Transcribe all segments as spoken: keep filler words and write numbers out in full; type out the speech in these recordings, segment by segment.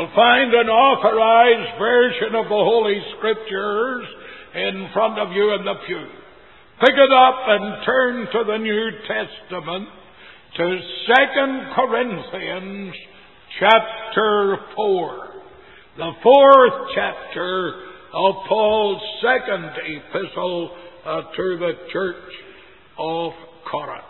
You'll find an authorized version of the Holy Scriptures in front of you in the pew. Pick it up and turn to the New Testament, to Second Corinthians chapter four. The fourth chapter of Paul's second epistle uh, to the church of Corinth.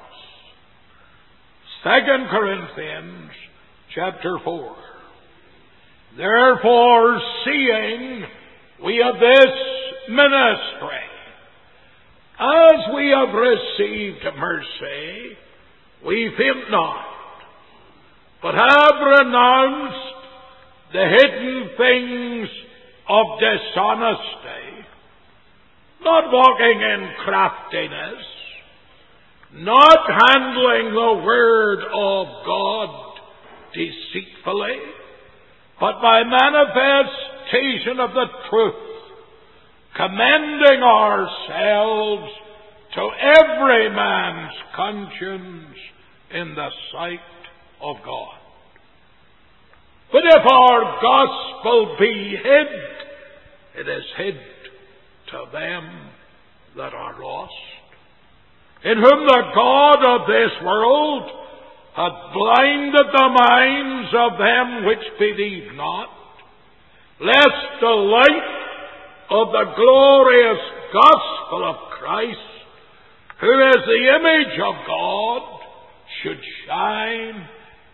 Second Corinthians chapter four. Therefore, seeing we have this ministry, as we have received mercy, we faint not, but have renounced the hidden things of dishonesty, not walking in craftiness, not handling the word of God deceitfully, but by manifestation of the truth, commending ourselves to every man's conscience in the sight of God. But if our gospel be hid, it is hid to them that are lost, in whom the God of this world hath blinded the minds of them which believe not, lest the light of the glorious gospel of Christ, who is the image of God, should shine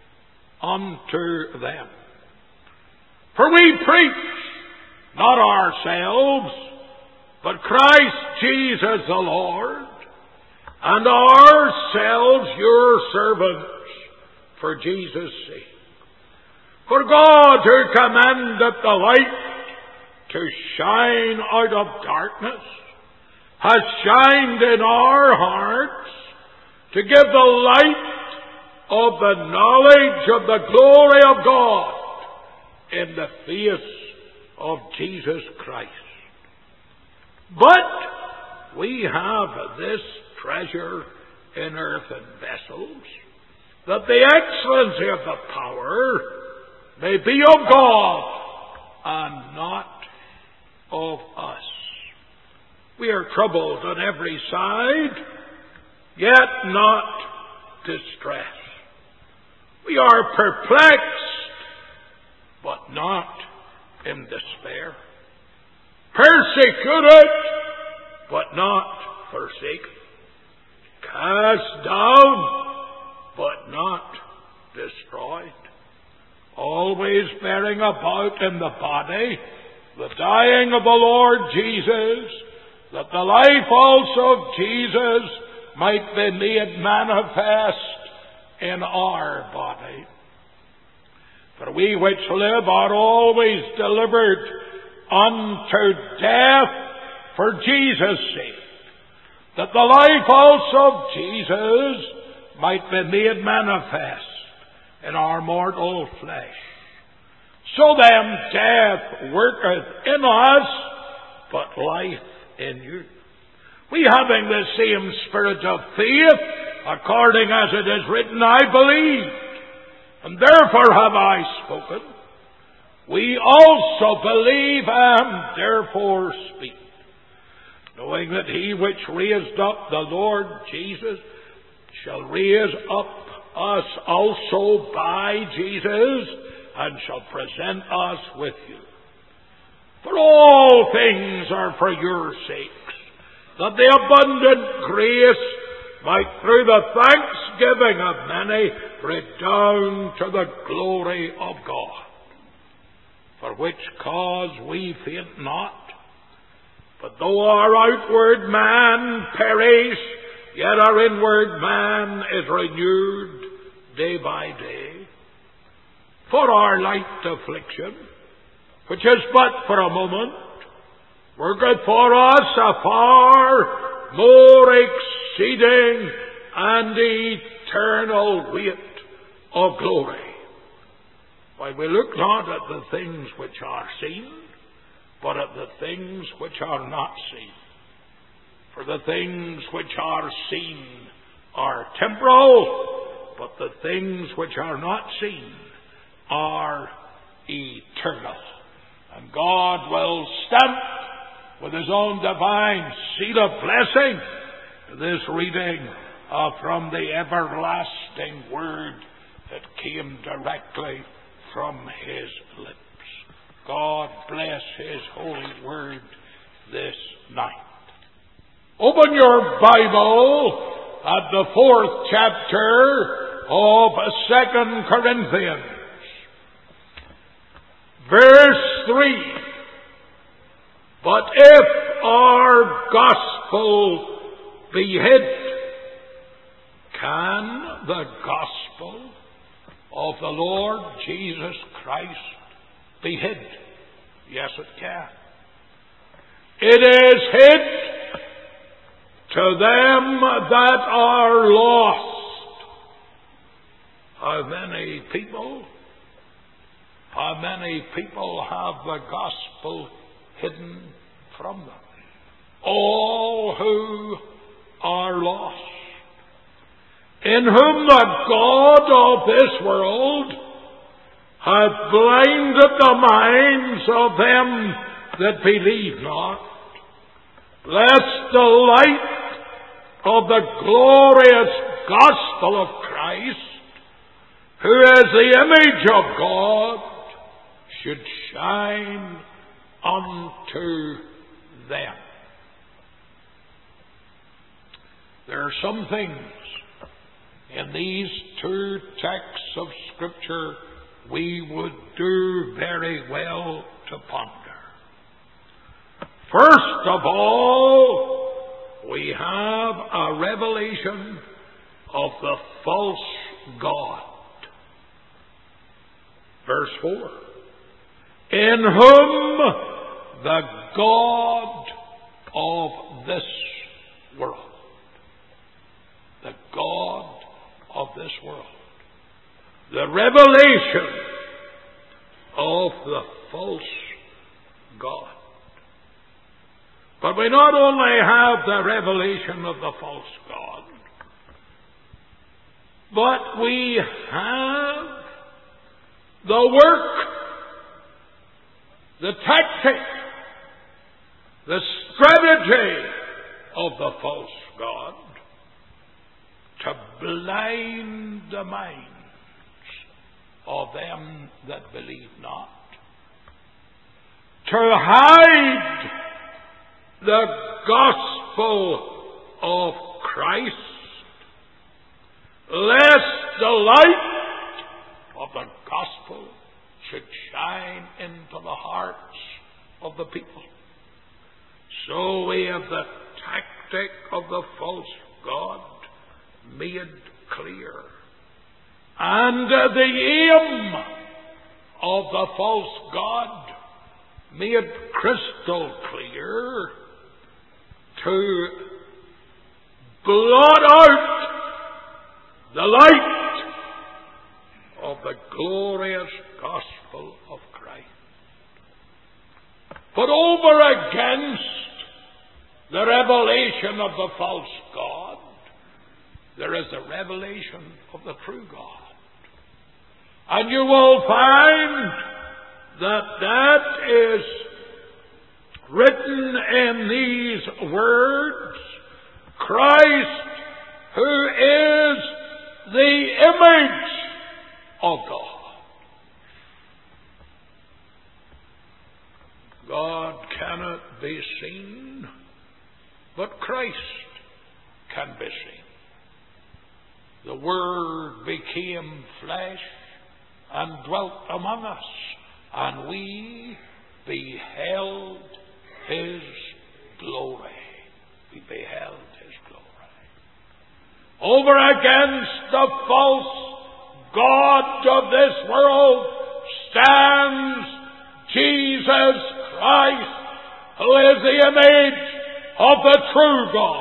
unto them. For we preach not ourselves, but Christ Jesus the Lord, and ourselves your servants for Jesus' sake. For God, who commandeth the light to shine out of darkness, has shined in our hearts to give the light of the knowledge of the glory of God in the face of Jesus Christ. But we have this treasure in earthen vessels, that the excellency of the power may be of God and not of us. We are troubled on every side, yet not distressed. We are perplexed, but not in despair. Persecuted, but not forsaken. Cast down, but not destroyed. Always bearing about in the body the dying of the Lord Jesus, that the life also of Jesus might be made manifest in our body. For we which live are always delivered unto death for Jesus' sake, that the life also of Jesus might be made manifest in our mortal flesh. So then death worketh in us, but life in you. We having the same spirit of faith, according as it is written, I believe, and therefore have I spoken. We also believe and therefore speak, knowing that he which raised up the Lord Jesus shall raise up us also by Jesus, and shall present us with you. For all things are for your sakes, that the abundant grace might through the thanksgiving of many redound to the glory of God. For which cause we faint not, but though our outward man perish, yet our inward man is renewed day by day. For our light affliction, which is but for a moment, worketh for us a far more exceeding and eternal weight of glory. Why, we look not at the things which are seen, but at the things which are not seen. For the things which are seen are temporal, but the things which are not seen are eternal. And God will stamp with His own divine seal of blessing this reading uh, from the everlasting Word that came directly from His lips. God bless His holy Word this night. Open your Bible at the fourth chapter of Second Corinthians. Verse three. But if our gospel be hid, can the gospel of the Lord Jesus Christ be hid? Yes, it can. It is hid to them that are lost. How many people, how many people have the gospel hidden from them? All who are lost, in whom the God of this world hath blinded the minds of them that believe not, lest the light of the glorious gospel of Christ, who is the image of God, should shine unto them. There are some things in these two texts of Scripture we would do very well to ponder. First of all, we have a revelation of the false god. Verse four. In whom the God of this world, the God of this world, the revelation of the false God. But we not only have the revelation of the false God, but we have the work, the tactic, the strategy of the false God to blind the minds of them that believe not, to hide the gospel of Christ, lest the light of the gospel should shine into the hearts of the people. So we have the tactic of the false god made clear, and the aim of the false god made crystal clear, to blot out the light of the glorious gospel of Christ. But over against the revelation of the false god, there is a revelation of the true God. And you will find that that is written in these words: Christ, who is the image of God. God cannot be seen, but Christ can be seen. The Word became flesh and dwelt among us, and we beheld His glory. We beheld His glory. Over against the false god of this world stands Jesus Christ, who is the image of the true God.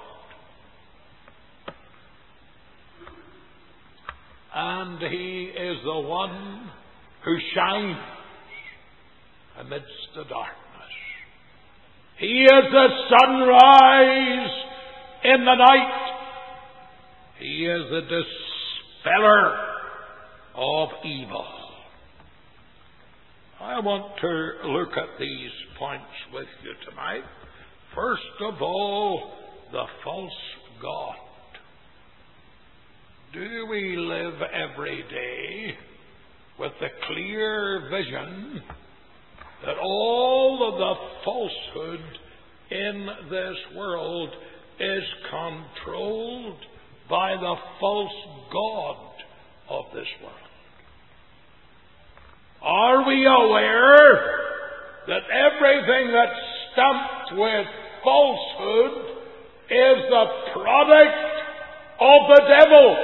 And He is the one who shines amidst the darkness. He is the sunrise in the night. He is the dispeller of evil. want to look at these points with you tonight. First of all, the false god. Do we live every day with the clear vision that all of the falsehood in this world is controlled by the false god of this world? Are we aware that everything that's stamped with falsehood is the product of the devil?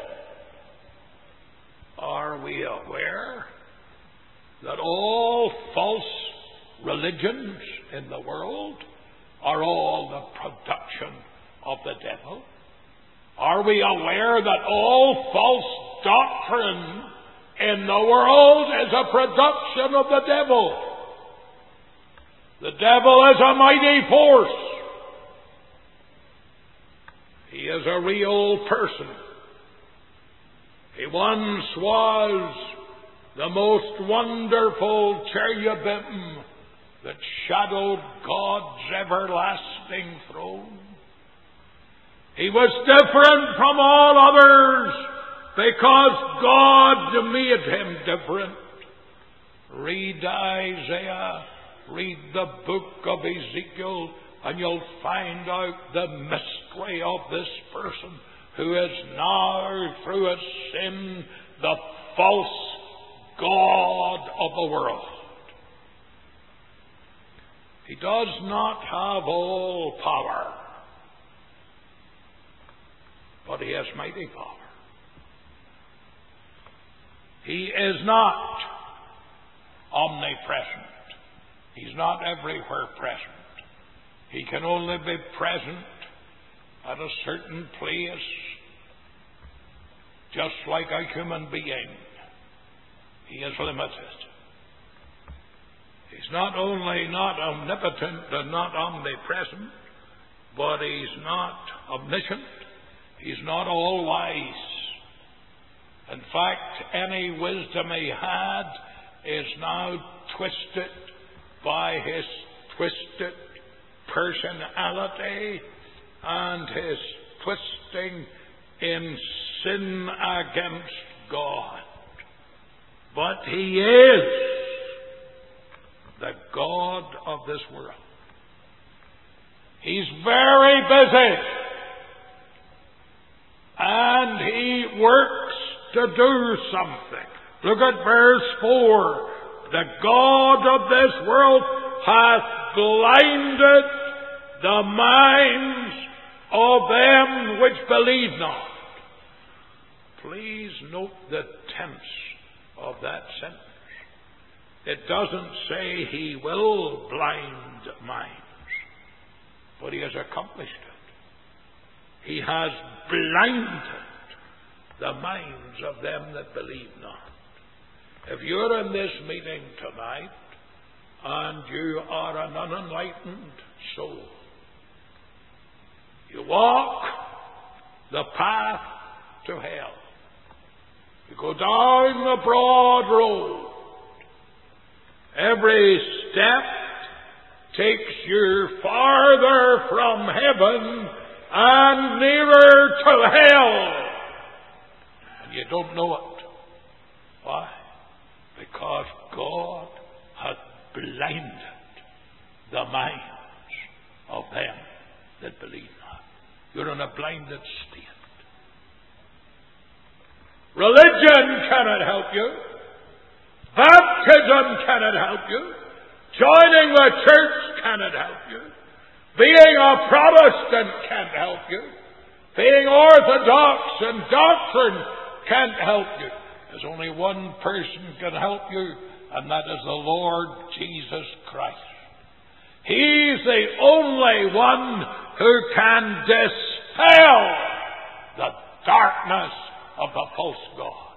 Are we aware that all false religions in the world are all the production of the devil? Are we aware that all false doctrine in the world is a production of the devil? The devil is a mighty force. He is a real person. He once was the most wonderful cherubim that shadowed God's everlasting throne. He was different from all others because God made him different. Read Isaiah, read the book of Ezekiel, and you'll find out the mystery of this person who is now, through his sin, the false god of the world. He does not have all power, but he has mighty power. He is not omnipresent. He's not everywhere present. He can only be present at a certain place, just like a human being. He is limited. He's not only not omnipotent and not omnipresent, but he's not omniscient. He's not all-wise. In fact, any wisdom he had is now twisted by his twisted personality and his twisting in sin against God. But he is the God of this world. He's very busy, and he works to do something. Look at verse four. The God of this world hath blinded the minds of them which believe not. Please note the tense of that sentence. It doesn't say he will blind minds, but he has accomplished it. He has blinded the minds of them that believe not. If you're in this meeting tonight and you are an unenlightened soul, you walk the path to hell. You go down the broad road. Every step takes you farther from heaven and nearer to hell. And you don't know it. Why? Because God hath blinded the minds of them that believe not. You're in a blinded state. Religion cannot help you. Baptism cannot help you. Joining the church cannot help you. Being a Protestant can't help you. Being orthodox in doctrine can't help you. There's only one person can help you, and that is the Lord Jesus Christ. He's the only one who can dispel the darkness of the false god.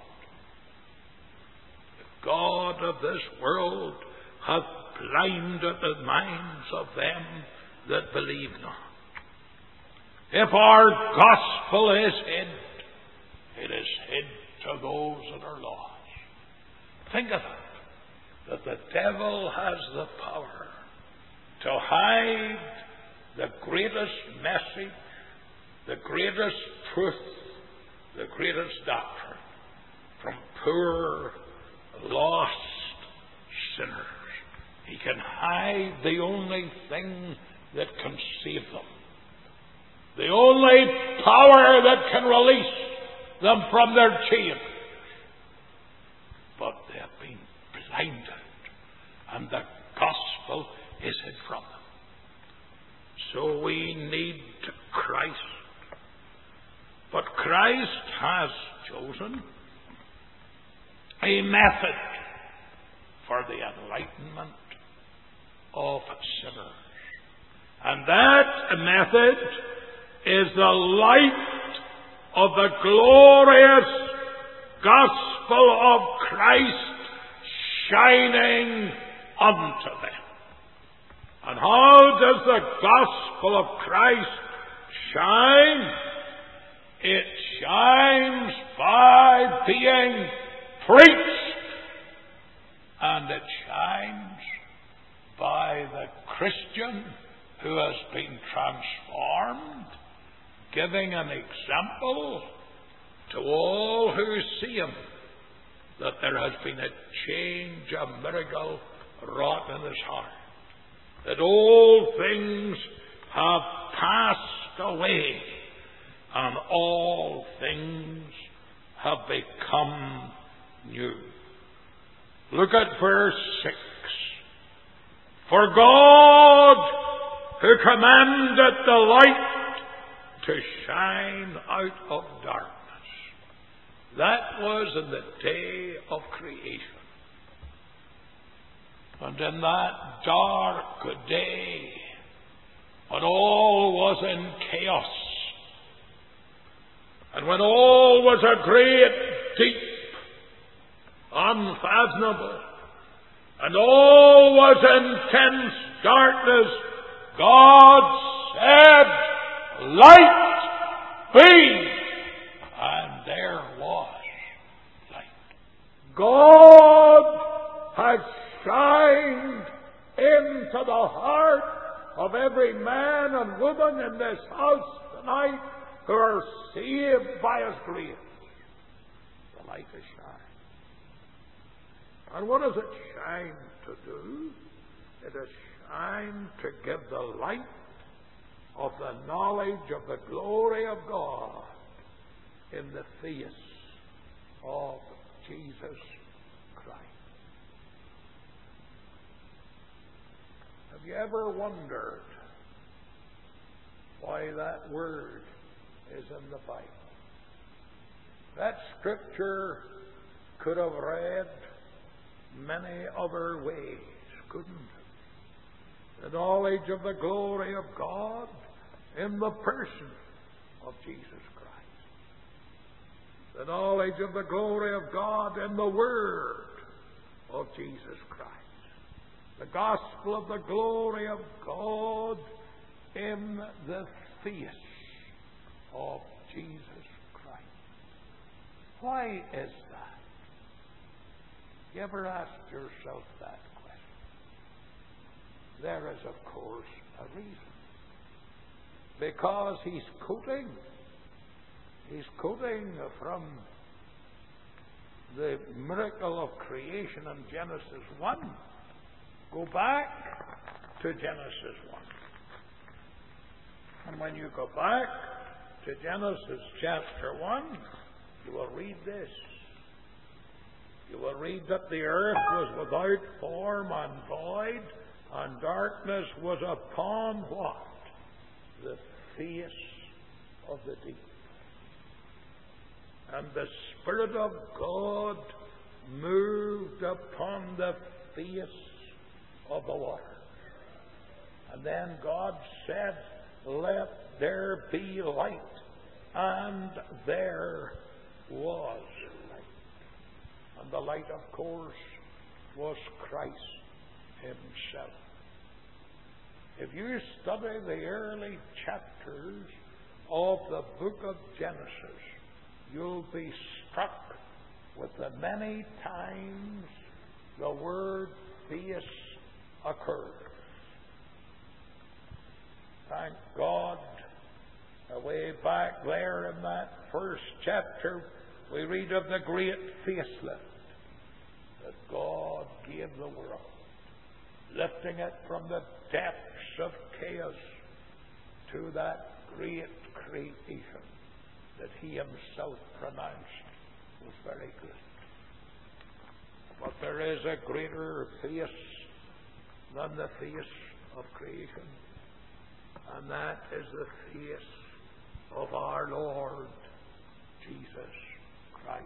The God of this world hath blinded the minds of them that believe not. If our gospel is hid, it is hid to those that are lost. Think of it. that the devil has the power to hide the greatest message, the greatest truth, the greatest doctrine from poor, lost sinners. He can hide the only thing that can save them, the only power that can release them from their chains. But they have been blinded, and the gospel is hid from them. So we need Christ. But Christ has chosen a method for the enlightenment of sinners. And that method is the light of the glorious gospel of Christ shining unto them. And how does the gospel of Christ shine? It shines by being preached, and it shines by the Christian who has been transformed, giving an example to all who see him that there has been a change, a miracle wrought in his heart, that all things have passed away and all things have become new. Look at verse six. For God, who commanded the light to shine out of darkness. That was in the day of creation. And in that dark day, when all was in chaos, and when all was a great, deep, unfathomable, and all was intense darkness, God said, light be, and there was light. God has shined into the heart of every man and woman in this house tonight who are saved by His grace. The light is shining. And what does it shine to do? It is shine to give the light of the knowledge of the glory of God in the face of Jesus Christ. Have you ever wondered why that word is in the Bible? That scripture could have read many other ways, couldn't it? The knowledge of the glory of God in the person of Jesus Christ. The knowledge of the glory of God in the Word of Jesus Christ. The gospel of the glory of God in the face of Jesus Christ. Why is that? You ever asked yourself that question? There is, of course, a reason. Because he's quoting, he's quoting from the miracle of creation in Genesis one. Go back to Genesis one. And when you go back to Genesis chapter one, you will read this. You will read that the earth was without form and void, and darkness was upon what? The face of the deep. And the Spirit of God moved upon the face of the water. And then God said, let there be light. And there was light. And the light, of course, was Christ Himself. If you study the early chapters of the book of Genesis, you'll be struck with the many times the the word face occurs. Thank God, way back there in that first chapter, we read of the great facelift that God gave the world, lifting it from the depths of chaos to that great creation that He Himself pronounced was very good. But there is a greater face than the face of creation, and that is the face of our Lord Jesus Christ.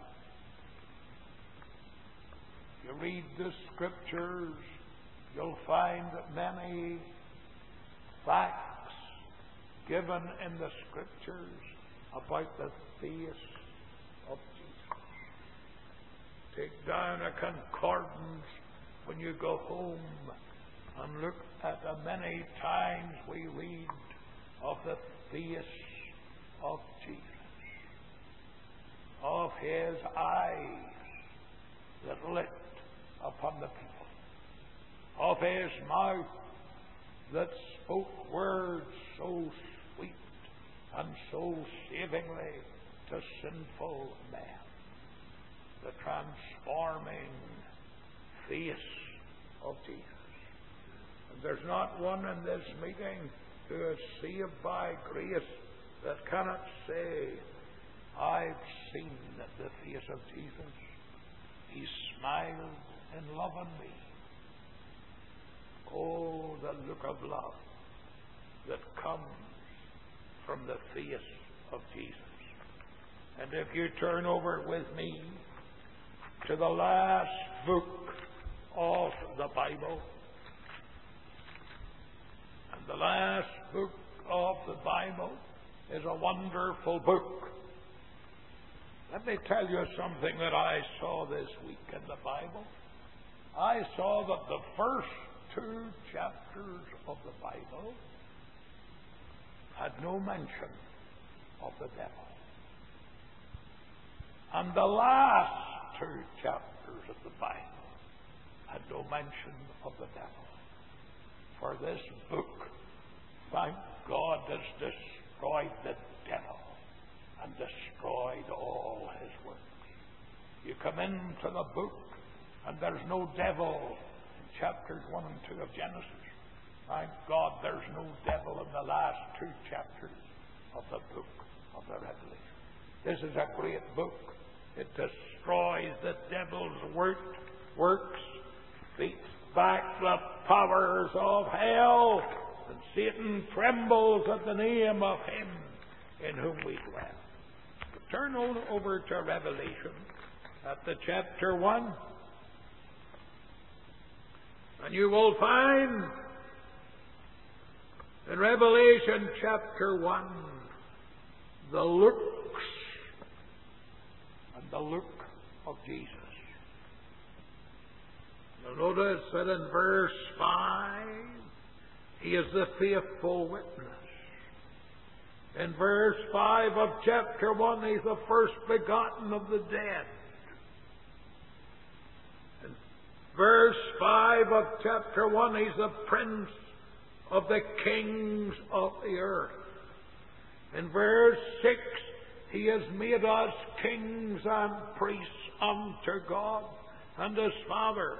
You read the Scriptures, you'll find many facts given in the Scriptures about the face of Jesus. Take down a concordance when you go home and look at the many times we read of the face of Jesus, of His eyes that lit upon the people, of His mouth that spoke words so sweet and so savingly to sinful men. The transforming face of Jesus. And there's not one in this meeting who is saved by grace that cannot say, I've seen the face of Jesus. He smiled in love on me. Oh, the look of love that comes from the face of Jesus. And if you turn over with me to the last book of the Bible, and the last book of the Bible is a wonderful book. Let me tell you something that I saw this week in the Bible. I saw that the first two chapters of the Bible had no mention of the devil. And the last two chapters of the Bible had no mention of the devil. For this book, thank God, has destroyed the devil and destroyed all his works. You come into the book and there's no devil in chapters one and two of Genesis. Thank God there's no devil in the last two chapters of the book of the Revelation. This is a great book. It destroys the devil's work, works, beats back the powers of hell, and Satan trembles at the name of Him in whom we dwell. Turn on over to Revelation at the chapter one, and you will find in Revelation chapter one the looks and the look of Jesus. You'll notice that in verse five, He is the faithful witness. In verse five of chapter one, He's the first begotten of the dead. In verse five of chapter one, He's the Prince of the kings of the earth. In verse six, He has made us kings and priests unto God and His Father.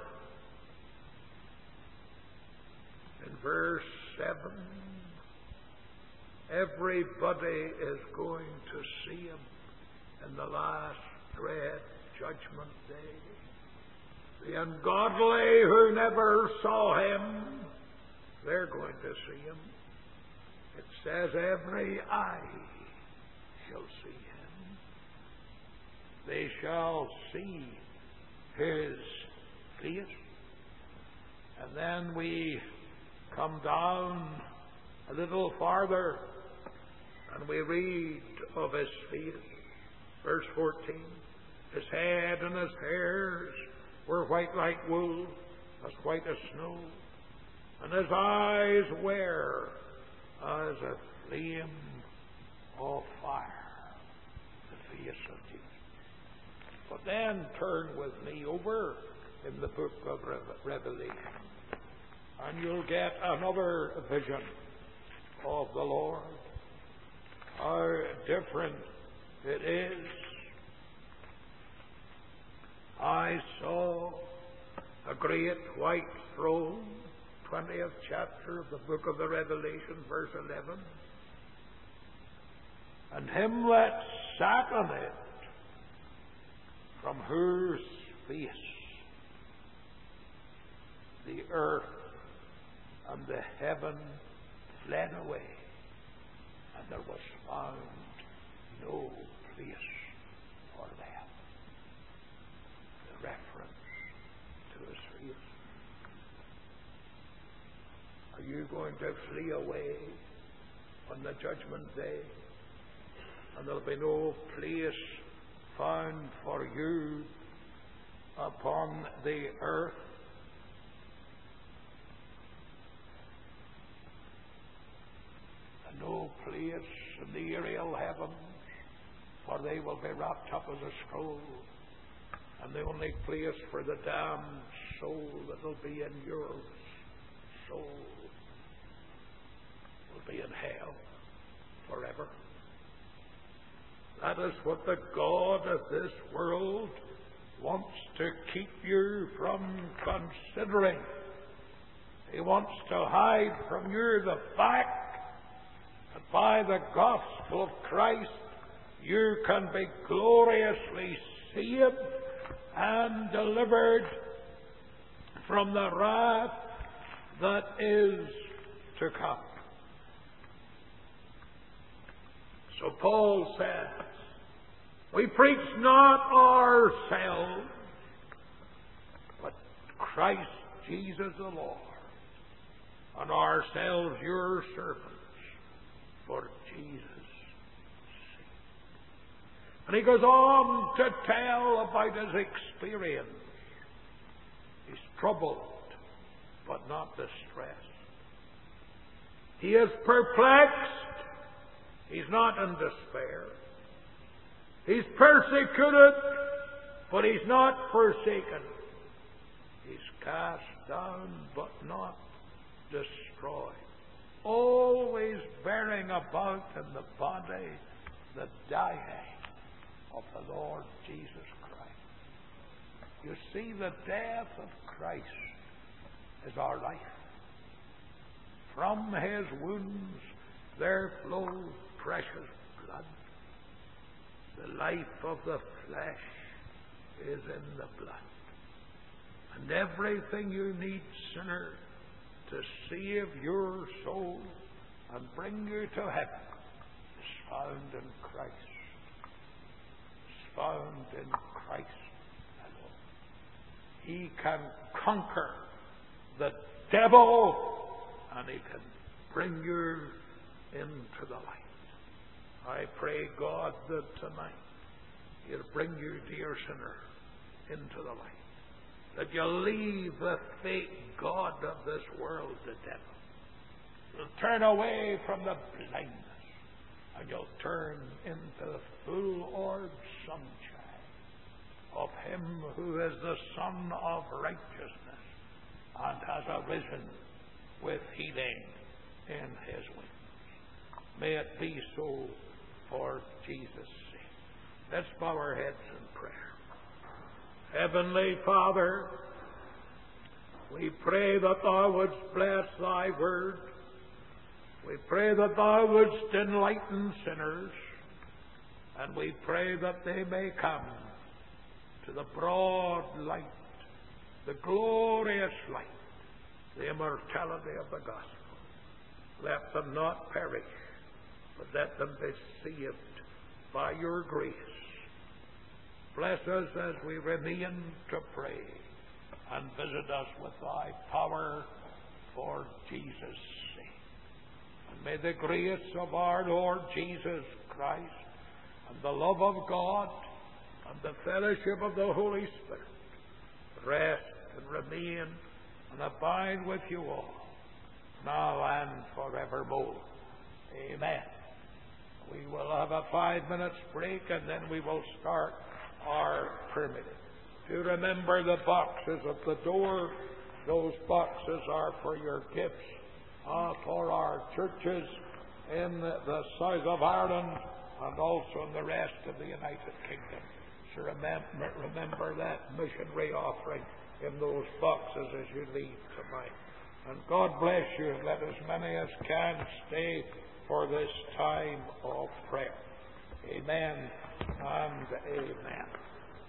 In verse seven, everybody is going to see Him in the last dread judgment day. The ungodly who never saw Him, they're going to see Him. It says every eye shall see Him. They shall see His face. And then we come down a little farther and we read of His face. Verse fourteen, His head and His hairs were white like wool, as white as snow, and His eyes were as a flame of fire. The face of Jesus. But then turn with me over in the book of Revelation. And you'll get another vision of the Lord. How different it is. I saw a great white throne, twentieth chapter of the book of the Revelation, verse eleven. And him that sat on it, from whose face the earth and the heaven fled away, and there was found no place for them. The reference to his face. Are you going to flee away on the judgment day? And there'll be no place found for you upon the earth. And no place in the aerial heavens, for they will be wrapped up as a scroll. And the only place for the damned soul that will be in your soul will be in hell forever. That is what the God of this world wants to keep you from considering. He wants to hide from you the fact that by the gospel of Christ you can be gloriously saved and delivered from the wrath that is to come. So Paul said, we preach not ourselves, but Christ Jesus the Lord, and ourselves your servants for Jesus' sake. And he goes on to tell about his experience. He's troubled, but not distressed. He is perplexed. He's not in despair. He's persecuted, but he's not forsaken. He's cast down, but not destroyed. Always bearing about in the body the dying of the Lord Jesus Christ. You see, the death of Christ is our life. From his wounds there flows precious blood. The life of the flesh is in the blood. And everything you need, sinner, to save your soul and bring you to heaven is found in Christ. Is found in Christ alone. He can conquer the devil, and he can bring you into the light. I pray, God, that tonight he'll bring you, dear sinner, into the light. That you'll leave the fake God of this world, the devil. You'll turn away from the blindness, and you'll turn into the full orb sunshine of him who is the Son of righteousness and has arisen with healing in his wings. May it be so for Jesus' sake. Let's bow our heads in prayer. Heavenly Father, we pray that thou wouldst bless thy word. We pray that thou wouldst enlighten sinners. And we pray that they may come to the broad light, the glorious light, the immortality of the gospel. Let them not perish, but let them be saved by your grace. Bless us as we remain to pray, and visit us with thy power for Jesus' sake. And may the grace of our Lord Jesus Christ, and the love of God, and the fellowship of the Holy Spirit rest and remain and abide with you all, now and forevermore. Amen. We will have a five minutes break, and then we will start our prayer meeting. To remember the boxes at the door. Those boxes are for your gifts uh, for our churches in the, the south of Ireland and also in the rest of the United Kingdom. So remember, remember that missionary offering in those boxes as you leave tonight. And God bless you. Let as many as can stay for this time of prayer. Amen and amen.